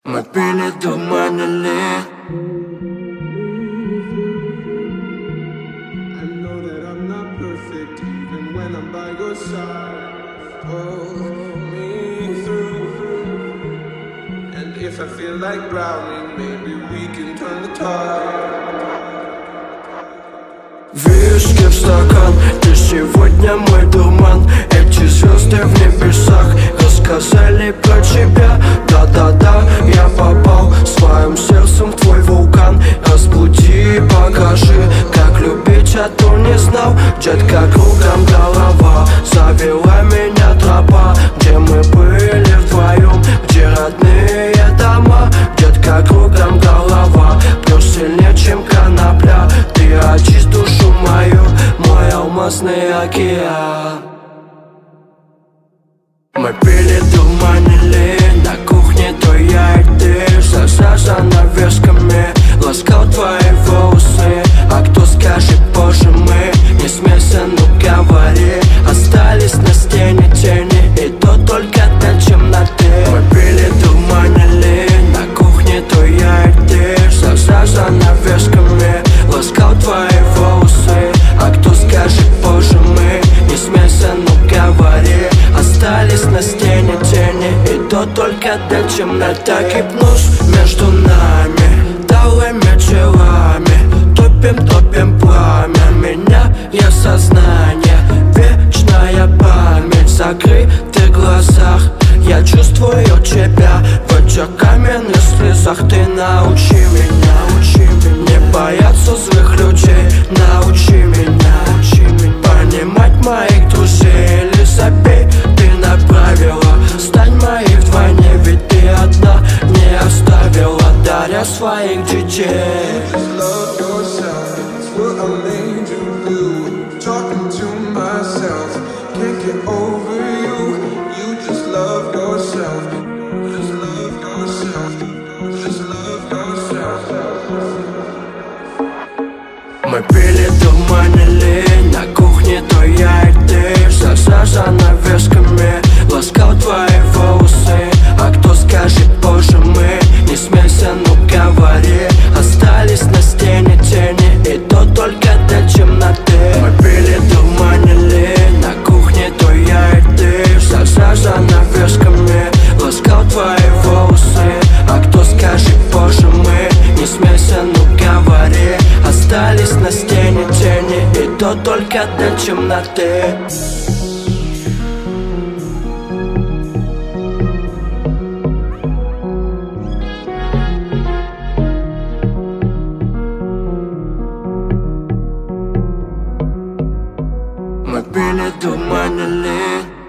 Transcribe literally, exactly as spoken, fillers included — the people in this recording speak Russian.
Мы пили, дурманили. I know that I'm not perfect even when I'm by your side. Pull me through. And if I feel like drowning, maybe we can turn the tide. Виски в стакан, ты сегодня мой дурман. Эти звезды в небесах рассказали про тебя. Да-да-да, я попал своим сердцем в твой вулкан. Разбуди, покажи, как любить, а то не знал. Детка, кругом голова, завела меня тропа. Где мы были вдвоем, где родные дома. Детка, кругом голова, плюс сильнее, чем конопля. Ты очисть душу мою, мой алмазный океан. Мы пили, дурманили, на кухне то я и ты. За занавесками ласкал твои волосы. А кто скажет позже, мы не смейся, ну говори. Остались на стене тени, и то только до темноты. Мы пили, дурманили, на кухне то я и ты. За занавесками ласкал твои волосы. А кто скажет позже, мы не смейся, ну говори. Остались на стене тени, и то только до темноты. Гипноз между нами, талыми телами. Топим, топим пламя, меняя сознание. Вечная память в закрытых глазах. Я чувствую тебя в этих каменных слезах. Ты научи меня, научи меня не бояться злых людей. Научи меня, научи меня понимать моих друзей. Или забей ты на правила, стань моей вдвойне. Ведь ты одна не оставила, даря своих детей. Just love yourself, it's what I made you do. Talking to myself, can't get over you. You just love yourself, just love yourself, just love yourself. Мы пили, дурманили, на кухне то я и ты. За занавесками ласкал твои волосы. А кто скажет позже, мы не смейся, ну говори. Остались на стене тени, и то только до темноты. Мы пили, дурманили, на кухне то я и ты. За занавесками ласкал твои волосы. А кто скажет позже, мы не смейся, ну говори. Остались на стене тени, и то только до темноты. Мы пили, дурманили.